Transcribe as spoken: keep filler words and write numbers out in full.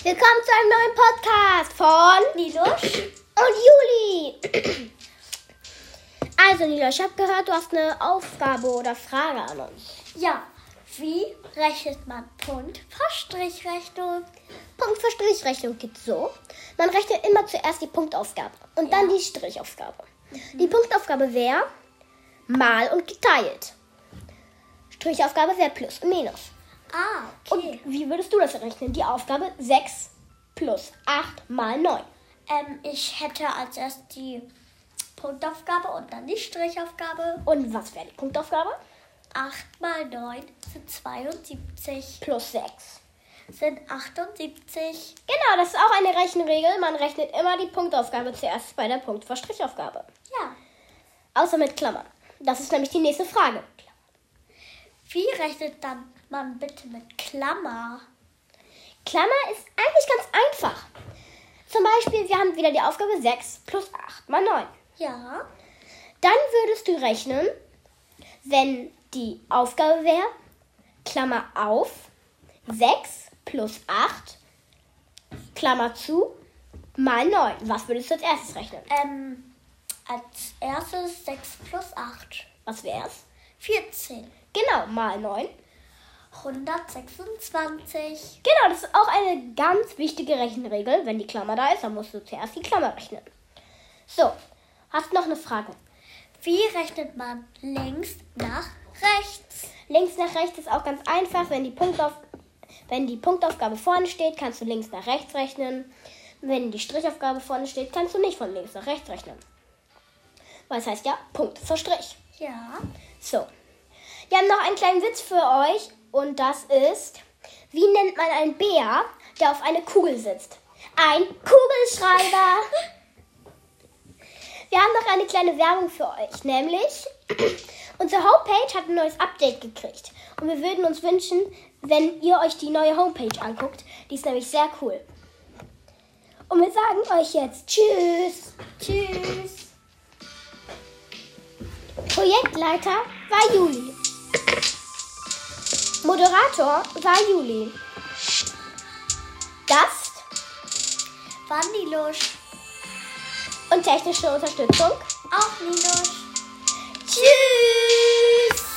Willkommen zu einem neuen Podcast von Nilosch und Juli. Also Nilosch, ich habe gehört, du hast eine Aufgabe oder Frage an uns. Ja, wie rechnet man Punkt vor Strichrechnung? Punkt für Strichrechnung geht so. Man rechnet immer zuerst die Punktaufgabe und Ja. dann die Strichaufgabe. Mhm. Die Punktaufgabe wäre mal und geteilt. Strichaufgabe wäre plus und minus. Ah, okay. Und wie würdest du das rechnen? Die Aufgabe sechs plus acht mal neun. Ähm, ich hätte als erst die Punktaufgabe und dann die Strichaufgabe. Und was wäre die Punktaufgabe? acht mal neun sind zweiundsiebzig. Plus sechs. Sind achtundsiebzig. Genau, das ist auch eine Rechenregel. Man rechnet immer die Punktaufgabe zuerst bei der Punkt vor Strichaufgabe. Ja. Außer mit Klammern. Das ist nämlich die nächste Frage. Wie rechnet dann man bitte mit Klammer? Klammer ist eigentlich ganz einfach. Zum Beispiel, wir haben wieder die Aufgabe sechs plus acht mal neun. Ja. Dann würdest du rechnen, wenn die Aufgabe wäre, Klammer auf, sechs plus acht, Klammer zu, mal neun. Was würdest du als erstes rechnen? Ähm, als erstes sechs plus acht. Was wär's? vierzehn. Genau, mal neun. hundertsechsundzwanzig. Genau, das ist auch eine ganz wichtige Rechenregel. Wenn die Klammer da ist, dann musst du zuerst die Klammer rechnen. So, hast du noch eine Frage? Wie rechnet man links nach rechts? Links nach rechts ist auch ganz einfach. Wenn die, Punktauf wenn die Punktaufgabe vorne steht, kannst du links nach rechts rechnen. Wenn die Strichaufgabe vorne steht, kannst du nicht von links nach rechts rechnen. Weil es heißt ja Punkt vor Strich. Ja. So, wir haben noch einen kleinen Witz für euch. Und das ist, wie nennt man einen Bär, der auf eine Kugel sitzt? Ein Kugelschreiber. Wir haben noch eine kleine Werbung für euch, nämlich unsere Homepage hat ein neues Update gekriegt. Und wir würden uns wünschen, wenn ihr euch die neue Homepage anguckt. Die ist nämlich sehr cool. Und wir sagen euch jetzt Tschüss. Tschüss. Projektleiter war Juli. Moderator war Juli. Gast War Nilosch. und technische Unterstützung Auch Nilosch. Tschüss!